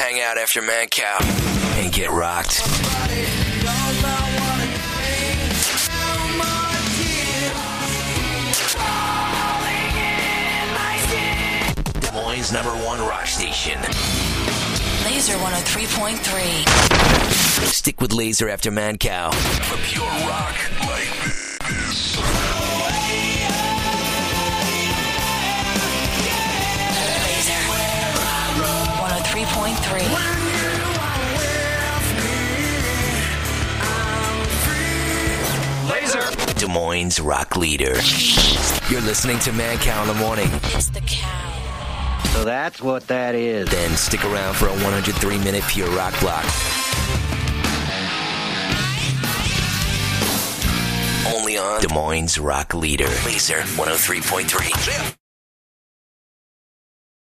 hang out after Mancow and get rocked. Des Moines' #1 rock station. Laser 103.3. Stick with Laser after Mancow. For pure rock like this. Laser 103.3. Laser. Des Moines' rock leader. You're listening to Mancow in the morning. It's the cow. So that's what that is. Then stick around for a 103-minute pure rock block. Only on Des Moines' rock leader. Laser 103.3.